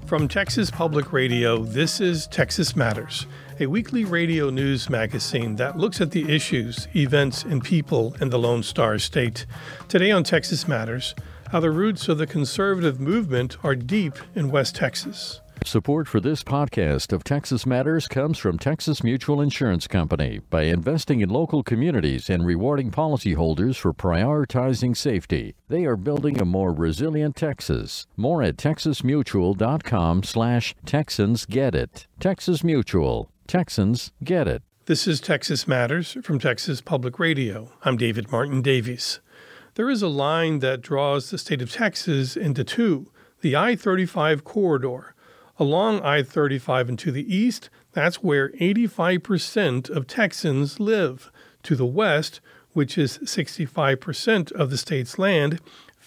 From Texas Public Radio, this is Texas Matters, a weekly radio news magazine that looks at the issues, events, and people in the Lone Star State. Today on Texas Matters, how the roots of the conservative movement are deep in West Texas. Support for this podcast of Texas Matters comes from Texas Mutual Insurance Company. By investing in local communities and rewarding policyholders for prioritizing safety, they are building a more resilient Texas. More at texasmutual.com/Texans Get It. Texas Mutual. Texans get it. This is Texas Matters from Texas Public Radio. I'm David Martin Davies. There is a line that draws the state of Texas into two, the I-35 corridor. Along I-35 and to the east, that's where 85% of Texans live. To the west, which is 65% of the state's land,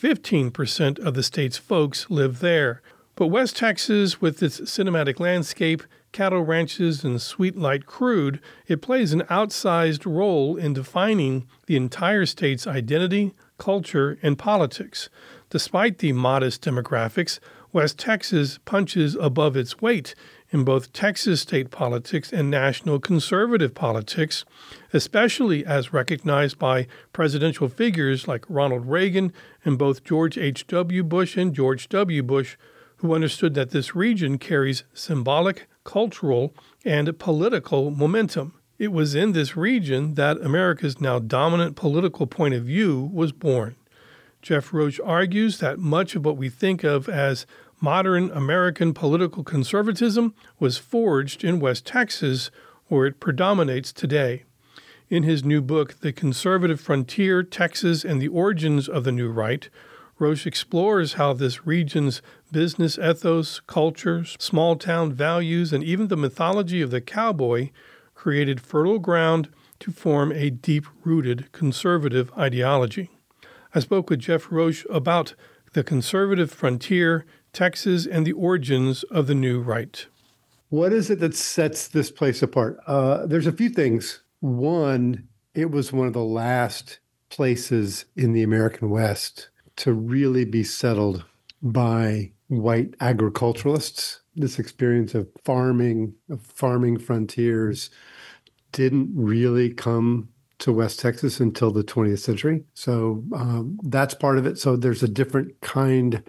15% of the state's folks live there. But West Texas, with its cinematic landscape, cattle ranches, and sweet light crude, it plays an outsized role in defining the entire state's identity, culture, and politics. Despite the modest demographics, West Texas punches above its weight in both Texas state politics and national conservative politics, especially as recognized by presidential figures like Ronald Reagan and both George H.W. Bush and George W. Bush, who understood that this region carries symbolic, cultural, and political momentum. It was in this region that America's now dominant political point of view was born. Jeff Roche argues that much of what we think of as modern American political conservatism was forged in West Texas, where it predominates today. In his new book, The Conservative Frontier, Texas and the Origins of the New Right, Roche explores how this region's business ethos, culture, small-town values, and even the mythology of the cowboy created fertile ground to form a deep-rooted conservative ideology. I spoke with Jeff Roche about the conservative frontier, Texas, and the origins of the New Right. What is it that sets this place apart? There's a few things. One, it was one of the last places in the American West to really be settled by white agriculturalists. This experience of farming frontiers didn't really come to West Texas until the 20th century. So that's part of it. So there's a different kind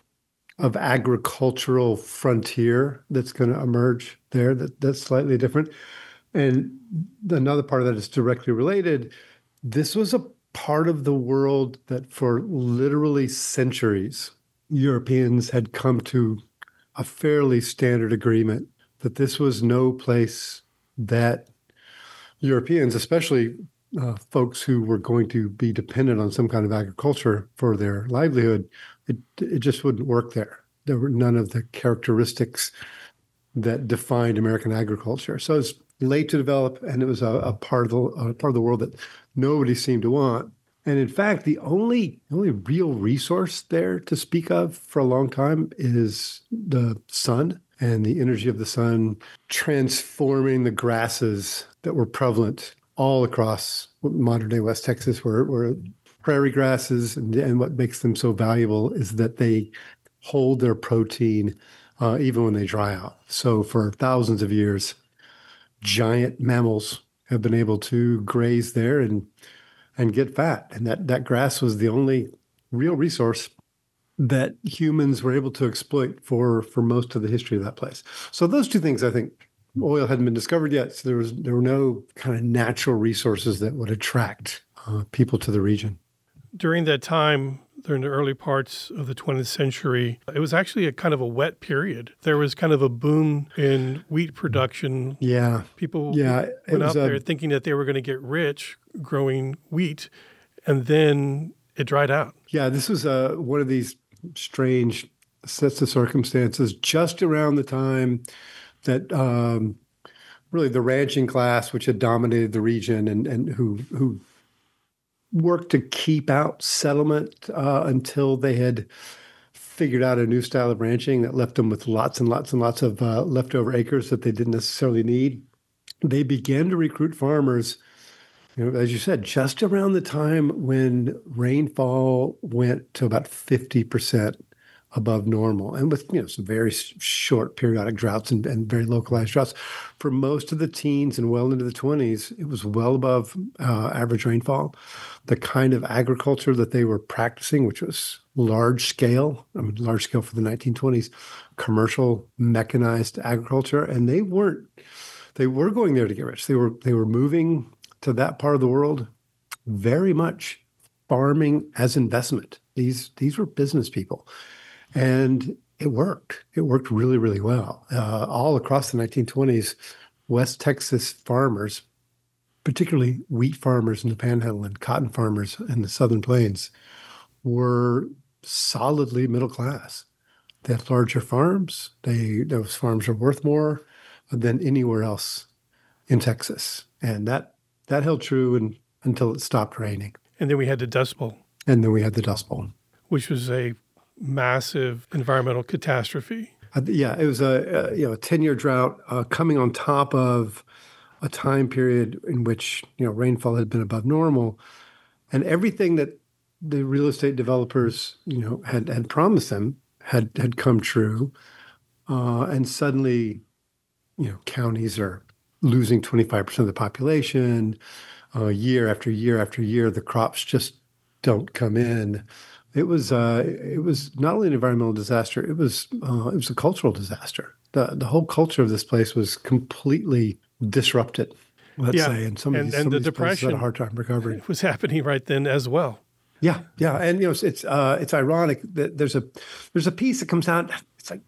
of agricultural frontier that's going to emerge there that's slightly different. And another part of that is directly related. This was a part of the world that for literally centuries, Europeans had come to a fairly standard agreement that this was no place that Europeans, especially folks who were going to be dependent on some kind of agriculture for their livelihood, it just wouldn't work there. There were none of the characteristics that defined American agriculture. So it's late to develop, and it was a part of the world that nobody seemed to want. And in fact, the only real resource there to speak of for a long time is the sun and the energy of the sun transforming the grasses that were prevalent all across modern-day West Texas, where prairie grasses, and what makes them so valuable is that they hold their protein even when they dry out. So for thousands of years, giant mammals have been able to graze there and get fat. And that grass was the only real resource that humans were able to exploit for most of the history of that place. So those two things, I think, oil hadn't been discovered yet, so there were no kind of natural resources that would attract people to the region. During that time, during the early parts of the 20th century, it was actually a kind of a wet period. There was kind of a boom in wheat production. Yeah. People went out there thinking that they were going to get rich growing wheat, and then it dried out. Yeah, this was one of these strange sets of circumstances just around the time that really the ranching class, which had dominated the region and who worked to keep out settlement until they had figured out a new style of ranching that left them with lots and lots and lots of leftover acres that they didn't necessarily need. They began to recruit farmers, as you said, just around the time when rainfall went to about 50% above normal, and with some very short periodic droughts and very localized droughts. For most of the teens and well into the 20s, it was well above average rainfall. The kind of agriculture that they were practicing, which was large scale for the 1920s, commercial mechanized agriculture, and they were going there to get rich. They were moving to that part of the world very much farming as investment. These were business people. And it worked. It worked really, really well. All across the 1920s, West Texas farmers, particularly wheat farmers in the Panhandle and cotton farmers in the Southern Plains, were solidly middle class. They had larger farms. Those farms are worth more than anywhere else in Texas. And that held true until it stopped raining. And then we had the Dust Bowl. Which was a massive environmental catastrophe. It was a 10-year drought coming on top of a time period in which rainfall had been above normal, and everything that the real estate developers had promised them had come true, and suddenly counties are losing 25% of the population year after year after year. The crops just don't come in. It was not only an environmental disaster, it was a cultural disaster. The whole culture of this place was completely disrupted, let's say, and some of the these depression had a hard time recovering. It was happening right then as well. Yeah, and it's ironic that there's a piece that comes out. It's like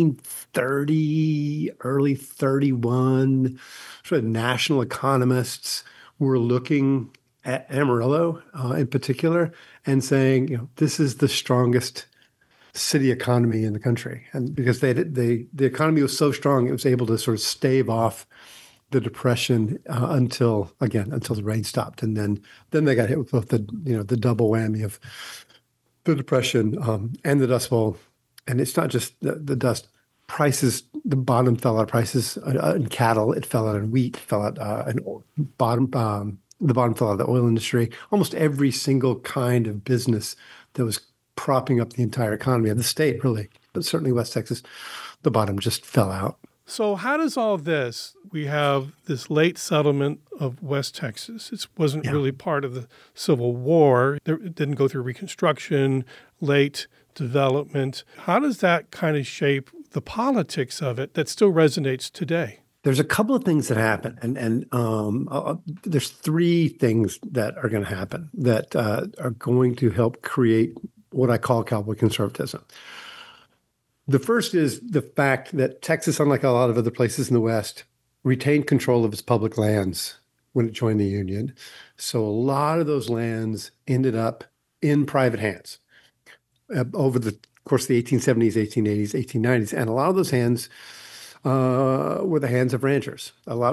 1930, early 31. Sort of national economists were looking at Amarillo in particular and saying, this is the strongest city economy in the country. And because the economy was so strong, it was able to sort of stave off the Depression until the rain stopped. And then they got hit with both the double whammy of the Depression and the Dust Bowl. And it's not just the dust. Prices, the bottom fell out of prices in cattle. It fell out in wheat, fell out the bottom fell out of the oil industry. Almost every single kind of business that was propping up the entire economy of the state, really, but certainly West Texas, the bottom just fell out. So how does all this, we have this late settlement of West Texas. It wasn't really part of the Civil War. It didn't go through Reconstruction, late development. How does that kind of shape the politics of it that still resonates today? There's a couple of things that happen, and there's three things that are going to happen that are going to help create what I call cowboy conservatism. The first is the fact that Texas, unlike a lot of other places in the West, retained control of its public lands when it joined the Union. So a lot of those lands ended up in private hands over the course of the 1870s, 1880s, 1890s. And a lot of those hands were the hands of ranchers. A lot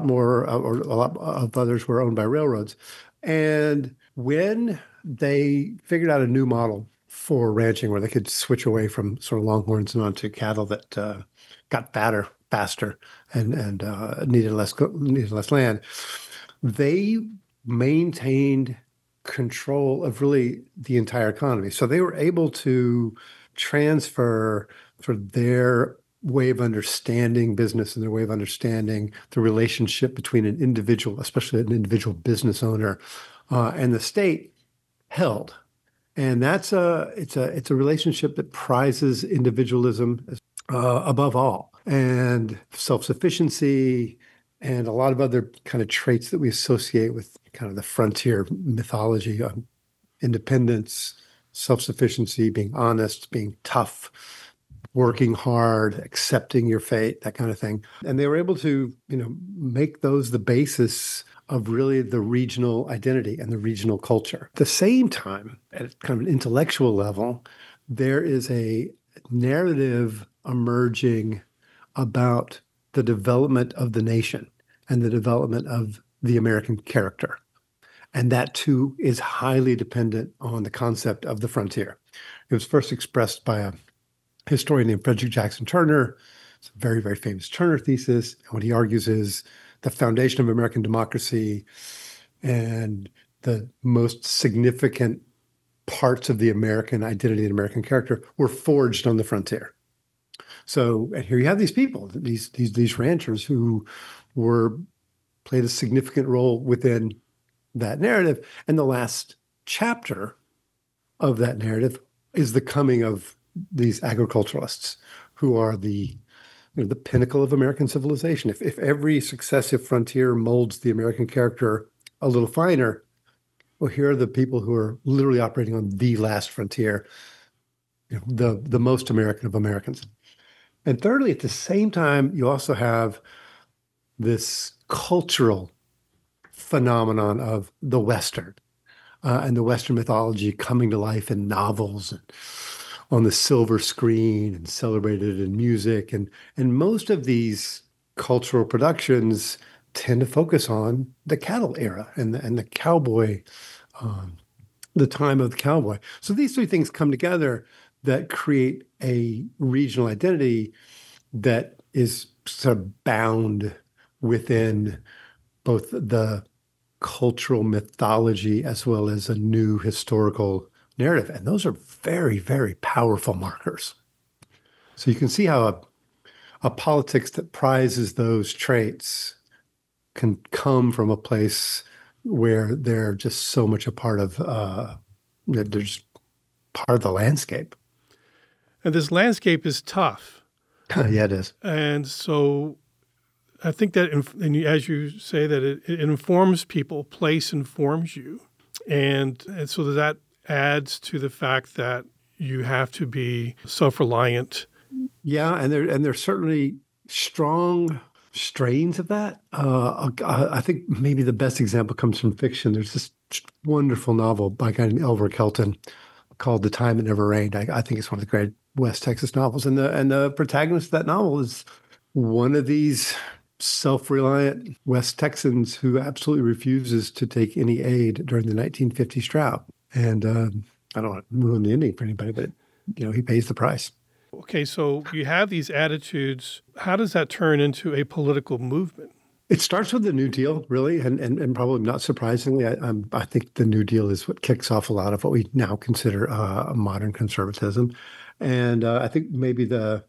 of others were owned by railroads. And when they figured out a new model for ranching where they could switch away from sort of longhorns and onto cattle that got fatter faster and needed less land, they maintained control of really the entire economy. So they were able to transfer sort of their way of understanding business and their way of understanding the relationship between an individual, especially an individual business owner, and the state held. And it's a relationship that prizes individualism above all, and self-sufficiency, and a lot of other kind of traits that we associate with kind of the frontier mythology on independence, self-sufficiency, being honest, being tough, working hard, accepting your fate, that kind of thing. And they were able to, make those the basis of really the regional identity and the regional culture. At the same time, at kind of an intellectual level, there is a narrative emerging about the development of the nation and the development of the American character. And that, too, is highly dependent on the concept of the frontier. It was first expressed by a historian named Frederick Jackson Turner. It's a very, very famous Turner thesis. And what he argues is the foundation of American democracy and the most significant parts of the American identity and American character were forged on the frontier. So, and here you have these people, these ranchers who played a significant role within that narrative. And the last chapter of that narrative is the coming of these agriculturalists who are the pinnacle of American civilization. If every successive frontier molds the American character a little finer, well, here are the people who are literally operating on the last frontier, the most American of Americans. And thirdly, at the same time, you also have this cultural phenomenon of the Western and the Western mythology coming to life in novels and on the silver screen and celebrated in music. And most of these cultural productions tend to focus on the cattle era and the cowboy, the time of the cowboy. So these three things come together that create a regional identity that is sort of bound within both the cultural mythology as well as a new historical narrative. And those are very, very powerful markers. So you can see how a politics that prizes those traits can come from a place where they're just so much a part of, they're just part of the landscape. And this landscape is tough. Yeah, it is. And so I think that, as you say, that it informs people, place informs you. And so that adds to the fact that you have to be self-reliant. Yeah, and there's certainly strong strains of that. I think maybe the best example comes from fiction. There's this wonderful novel by a guy named Elver Kelton called The Time It Never Rained. I think it's one of the great West Texas novels. And the protagonist of that novel is one of these self-reliant West Texans who absolutely refuses to take any aid during the 1950s drought. And I don't want to ruin the ending for anybody, but he pays the price. Okay, so you have these attitudes. How does that turn into a political movement? It starts with the New Deal, really, and probably not surprisingly, I think the New Deal is what kicks off a lot of what we now consider modern conservatism. And I think maybe the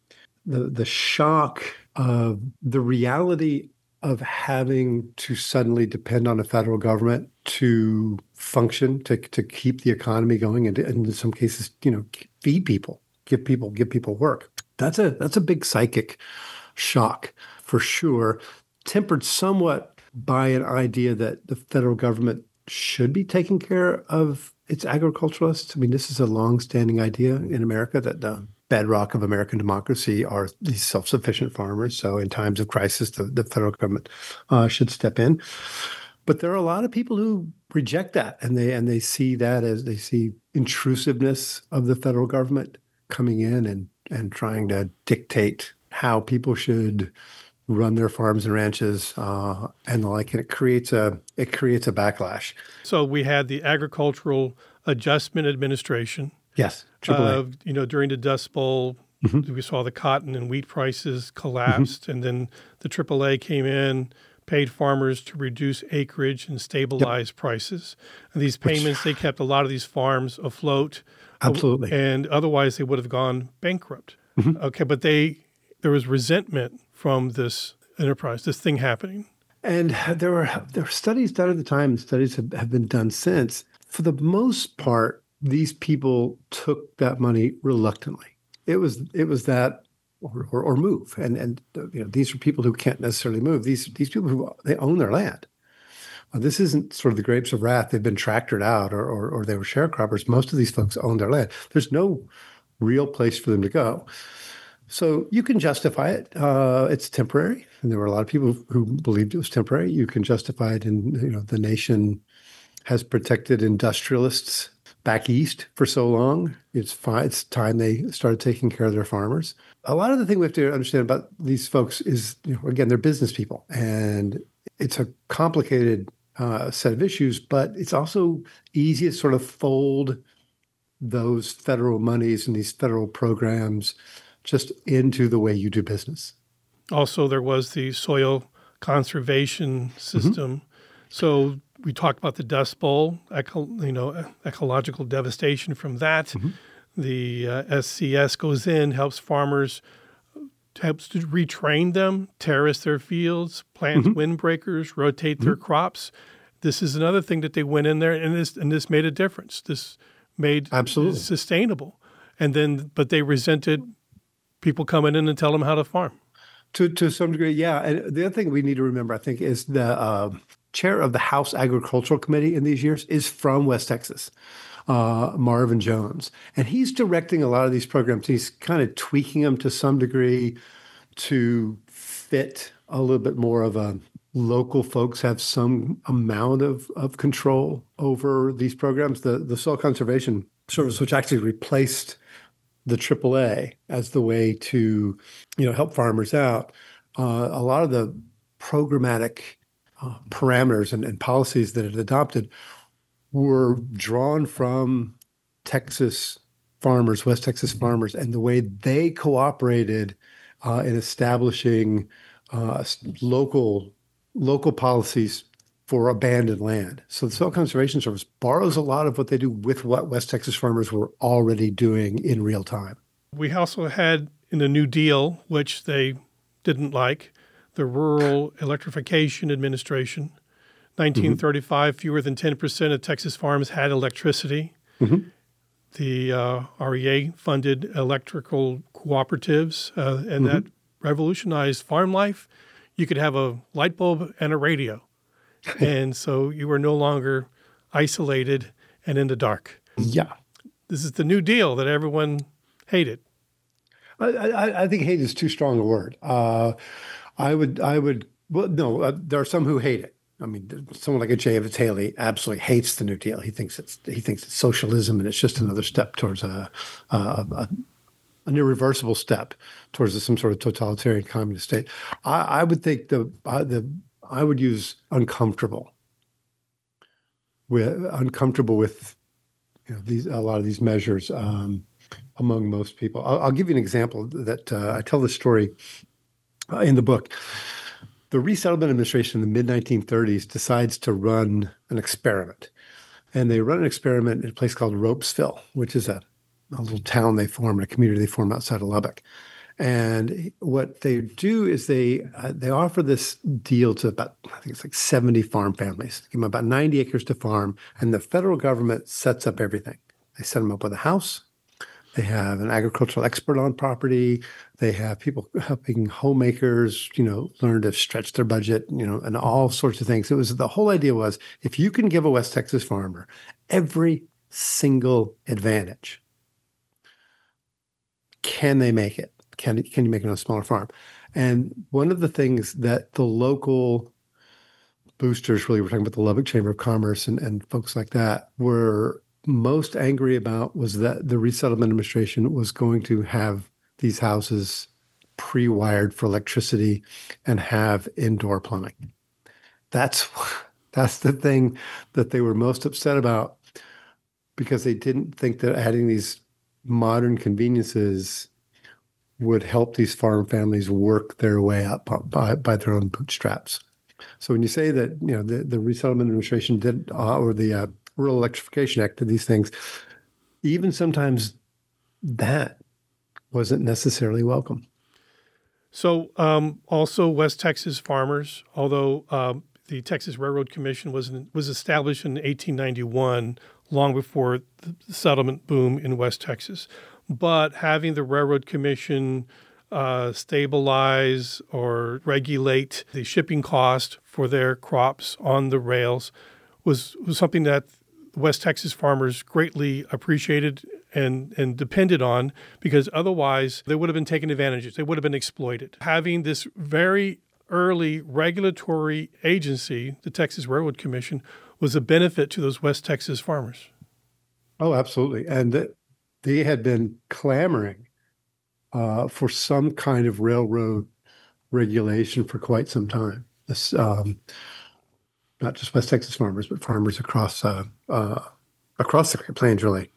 shock of the reality of having to suddenly depend on a federal government to function, to keep the economy going, and in some cases, feed people, give people work. That's a big psychic shock for sure, tempered somewhat by an idea that the federal government should be taking care of its agriculturalists. I mean, this is a longstanding idea in America that the bedrock of American democracy are these self-sufficient farmers. So in times of crisis, the federal government should step in. But there are a lot of people who reject that, and they see that as they see intrusiveness of the federal government coming in and trying to dictate how people should run their farms and ranches and the like. And it creates a backlash. So we had the Agricultural Adjustment Administration. Yes, AAA. During the Dust Bowl, we saw the cotton and wheat prices collapsed, and then the AAA came in, paid farmers to reduce acreage and stabilize prices. And these payments, they kept a lot of these farms afloat. Absolutely. And otherwise, they would have gone bankrupt. Okay, but there was resentment from this enterprise, this thing happening. And there were studies done at the time, and studies have been done since. For the most part, these people took that money reluctantly. It was that or move. And these are people who can't necessarily move. These people who they own their land. This isn't sort of the grapes of wrath. They've been tractored out or they were sharecroppers. Most of these folks own their land. There's no real place for them to go. So you can justify it. It's temporary. And there were a lot of people who believed it was temporary. You can justify it in, the nation has protected industrialists back east for so long. It's fine. It's time they started taking care of their farmers. A lot of the thing we have to understand about these folks is, again, they're business people. And it's a complicated set of issues, but it's also easy to sort of fold those federal monies and these federal programs just into the way you do business. Also, there was the soil conservation system. So We talked about the Dust Bowl, ecological devastation from that. The SCS goes in, helps farmers, helps to retrain them, terrace their fields, plant windbreakers, rotate their crops. This is another thing that they went in there, and this made a difference. This made Absolutely it sustainable. But they resented people coming in and tell them how to farm. To some degree, yeah. And the other thing we need to remember, I think, is the chair of the House Agricultural Committee in these years is from West Texas, Marvin Jones. And he's directing a lot of these programs. He's kind of tweaking them to some degree to fit a little bit more of a local folks have some amount of control over these programs. The Soil Conservation Service, which actually replaced the AAA as the way to, help farmers out. A lot of the programmatic parameters and policies that it adopted were drawn from Texas farmers, West Texas farmers, and the way they cooperated in establishing local policies for abandoned land. So the Soil Conservation Service borrows a lot of what they do with what West Texas farmers were already doing in real time. We also had in the New Deal, which they didn't like, the Rural Electrification Administration. 1935, fewer than 10% of Texas farms had electricity. The REA funded electrical cooperatives, and that revolutionized farm life. You could have a light bulb and a radio. And so you were no longer isolated and in the dark. Yeah. This is the New Deal that everyone hated. I think hate is too strong a word. There are some who hate it. I mean, someone like a J. Evans Haley absolutely hates the New Deal. He thinks it's socialism, and it's just another step towards an irreversible step towards some sort of totalitarian communist state. I would think I would use uncomfortable with a lot of these measures among most people. I'll give you an example that I tell this story in the book. The Resettlement Administration in the mid-1930s decides to run an experiment. And they run an experiment in a place called Ropesville, which is a little town they form, a community they form outside of Lubbock. And what they do is they offer this deal to about, I think it's like 70 farm families, give them about 90 acres to farm, and the federal government sets up everything. They set them up with a house. They have an agricultural expert on property. They have people helping homemakers, learn to stretch their budget, and all sorts of things. The whole idea was, if you can give a West Texas farmer every single advantage, can they make it? Can you make it on a smaller farm? And one of the things that the local boosters, really, we're talking about the Lubbock Chamber of Commerce and folks like that, were most angry about was that the Resettlement Administration was going to have these houses pre-wired for electricity and have indoor plumbing. That's the thing that they were most upset about, because they didn't think that adding these modern conveniences would help these farm families work their way up by their own bootstraps. So when you say that, the Resettlement Administration did, or the Rural Electrification Act did these things, even sometimes that wasn't necessarily welcome. So also West Texas farmers, although the Texas Railroad Commission was established in 1891, long before the settlement boom in West Texas. But having the Railroad Commission stabilize or regulate the shipping cost for their crops on the rails was something that West Texas farmers greatly appreciated and depended on, because otherwise they would have been taken advantage of. They would have been exploited. Having this very early regulatory agency, the Texas Railroad Commission, was a benefit to those West Texas farmers. Oh, absolutely. And they had been clamoring for some kind of railroad regulation for quite some time. This, not just West Texas farmers, but farmers across the Great Plains, really.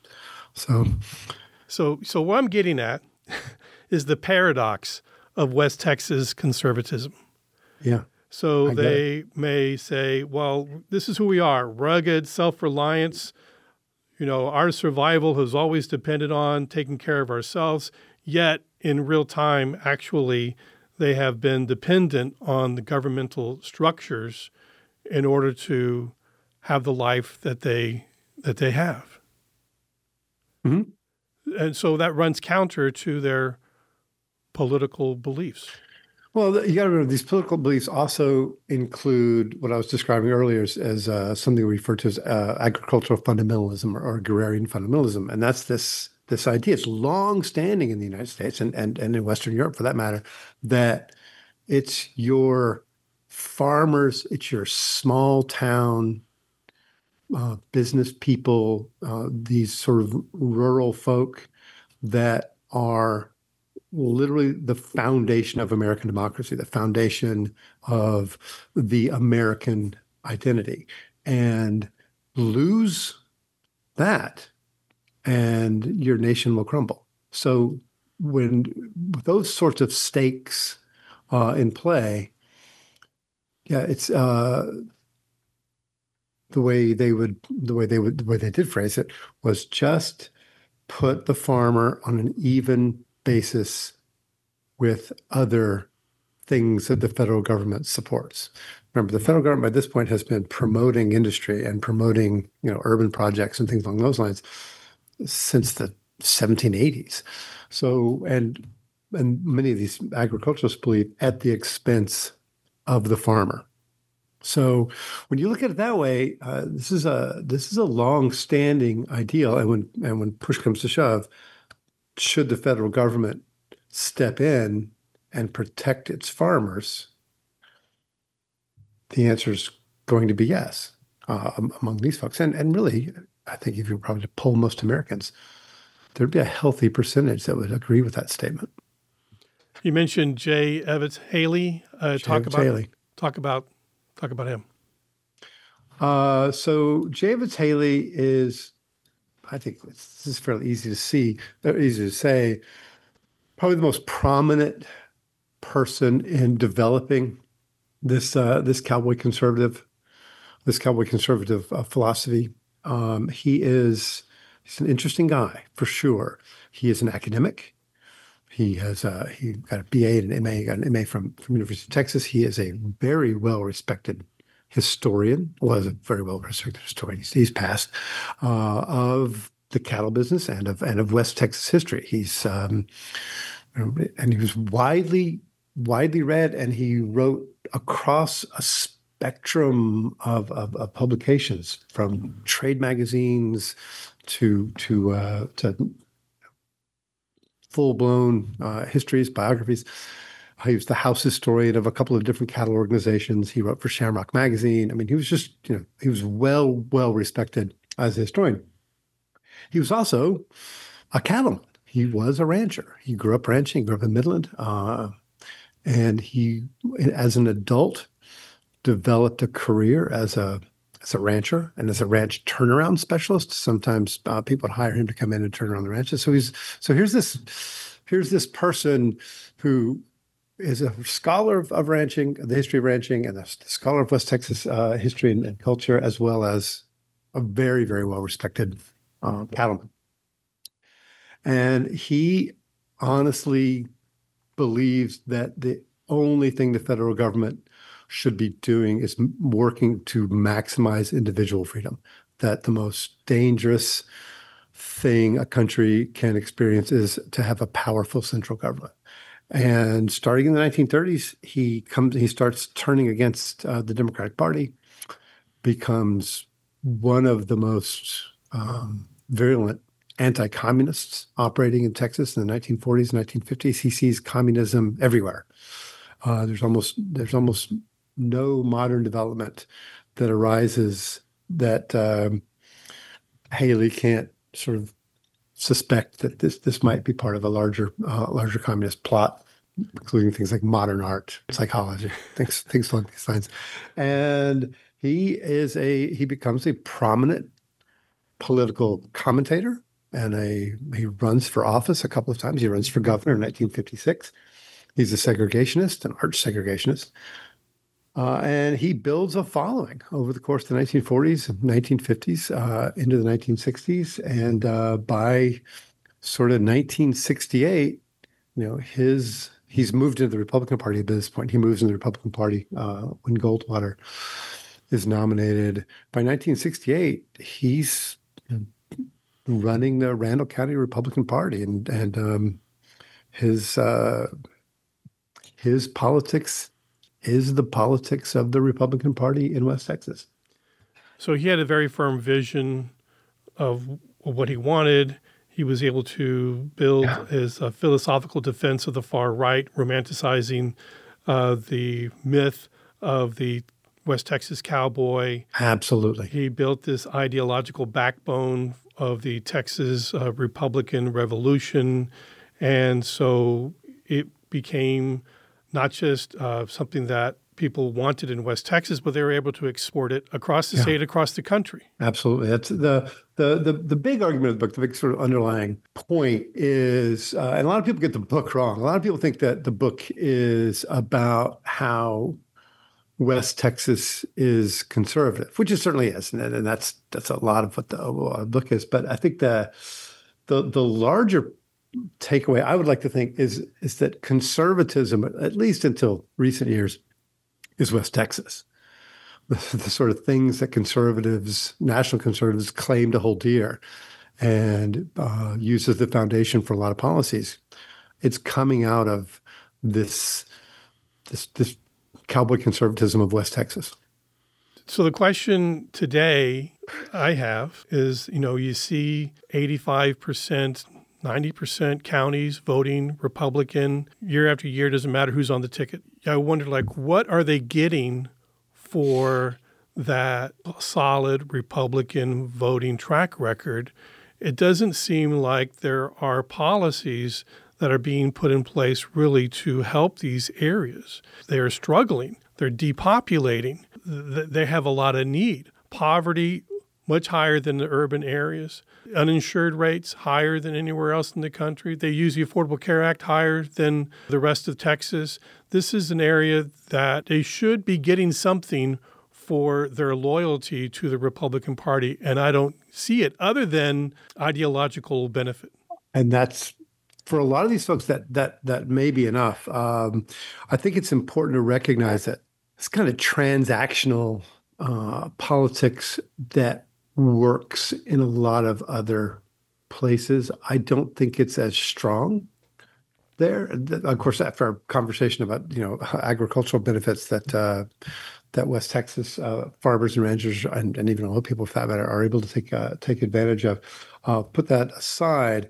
So what I'm getting at is the paradox of West Texas conservatism. Yeah. So I get they may say, well, this is who we are, rugged, self-reliance. Our survival has always depended on taking care of ourselves. Yet in real time, actually, they have been dependent on the governmental structures in order to have the life that they have. Mm-hmm. And so that runs counter to their political beliefs. Well, you got to remember these political beliefs also include what I was describing earlier as something we refer to as agricultural fundamentalism or agrarian fundamentalism, and that's this idea. It's long standing in the United States and in Western Europe, for that matter, that it's your farmers, it's your small town business people, these sort of rural folk that are literally the foundation of American democracy, the foundation of the American identity. And lose that, and your nation will crumble. So when with those sorts of stakes in play, it's the way they did phrase it was just put the farmer on an even basis with other things that the federal government supports. Remember, the federal government by this point has been promoting industry and promoting, urban projects and things along those lines since the 1780s. So, and many of these agriculturalists believe at the expense of the farmer. So when you look at it that way, this is a long-standing ideal. And when push comes to shove, should the federal government step in and protect its farmers? The answer is going to be yes among these folks. And really, I think if you probably poll most Americans, there'd be a healthy percentage that would agree with that statement. You mentioned J. Evetts Haley. Talk about him. So J. Evetts Haley is, I think this is fairly easy to say, probably the most prominent person in developing this cowboy conservative philosophy. He's an interesting guy for sure. He is an academic. He got a BA and an MA. He got an MA from University of Texas. He is a very well-respected historian. Was a very well-respected historian. He's passed of the cattle business and of West Texas history. And he was widely read, and he wrote across a spectrum of publications, from trade magazines to full-blown histories, biographies. He was the house historian of a couple of different cattle organizations. He wrote for Shamrock Magazine. I mean, he was just, he was well respected as a historian. He was also a cattleman. He was a rancher. He grew up ranching. He grew up in Midland. And he, as an adult, developed a career as a rancher and as a ranch turnaround specialist. Sometimes people would hire him to come in and turn around the ranches. So here's this person who is a scholar of ranching, the history of ranching, and a scholar of West Texas history and culture, as well as a very, very well-respected cattleman. And he honestly believes that the only thing the federal government should be doing is working to maximize individual freedom, that the most dangerous thing a country can experience is to have a powerful central government. And starting in the 1930s, he starts turning against the Democratic Party, becomes one of the most virulent anti-communists operating in Texas in the 1940s and 1950s. He sees communism everywhere. There's almost no modern development that arises that Haley can't sort of suspect that this might be part of a larger communist plot, including things like modern art, psychology, things along these lines. And he becomes a prominent political commentator, and he runs for office a couple of times. He runs for governor in 1956. He's a segregationist, an arch segregationist. And he builds a following over the course of the 1940s and 1950s into the 1960s. And by sort of 1968, he's moved into the Republican Party at this point. He moves into the Republican Party when Goldwater is nominated. By 1968, he's running the Randall County Republican Party, and his politics is the politics of the Republican Party in West Texas. So he had a very firm vision of what he wanted. He was able to build his philosophical defense of the far right, romanticizing the myth of the West Texas cowboy. Absolutely. He built this ideological backbone of the Texas Republican Revolution. And so it became not just something that people wanted in West Texas, but they were able to export it across the state, across the country. Absolutely. That's the big argument of the book, the big sort of underlying point is, and a lot of people get the book wrong. A lot of people think that the book is about how West Texas is conservative, which it certainly is, and that's a lot of what the book is. But I think the larger takeaway I would like to think is that conservatism, at least until recent years, is West Texas. The sort of things that national conservatives claim to hold dear and use as the foundation for a lot of policies. It's coming out of this cowboy conservatism of West Texas. So the question today I have is, you see 85%, 90% counties voting Republican year after year. Doesn't matter who's on the ticket. I wonder, what are they getting for that solid Republican voting track record? It doesn't seem like there are policies that are being put in place really to help these areas. They are struggling. They're depopulating. They have a lot of need. Poverty, much higher than the urban areas. Uninsured rates higher than anywhere else in the country. They use the Affordable Care Act higher than the rest of Texas. This is an area that they should be getting something for their loyalty to the Republican Party, and I don't see it other than ideological benefit. And that's, for a lot of these folks, that may be enough. I think it's important to recognize that it's kind of transactional politics that works in a lot of other places. I don't think it's as strong there. Of course, after our conversation about agricultural benefits that West Texas farmers and ranchers and even oil people, for that matter, are able to take advantage of. Put that aside.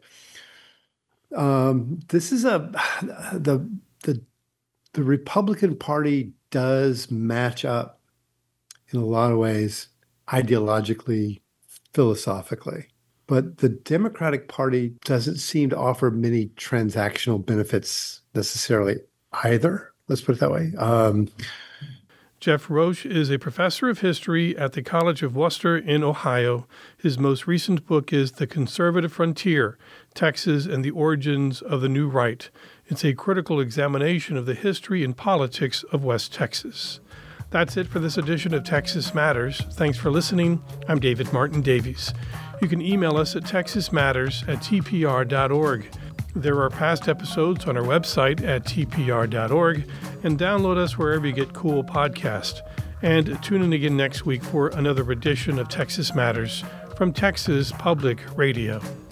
This is the Republican Party does match up in a lot of ways ideologically, philosophically, but the Democratic Party doesn't seem to offer many transactional benefits necessarily either. Let's put it that way. Jeff Roche is a professor of history at the College of Wooster in Ohio. His most recent book is The Conservative Frontier, Texas and the Origins of the New Right. It's a critical examination of the history and politics of West Texas. That's it for this edition of Texas Matters. Thanks for listening. I'm David Martin Davies. You can email us at texasmatters@tpr.org. There are past episodes on our website at tpr.org, and download us wherever you get cool podcasts. And tune in again next week for another edition of Texas Matters from Texas Public Radio.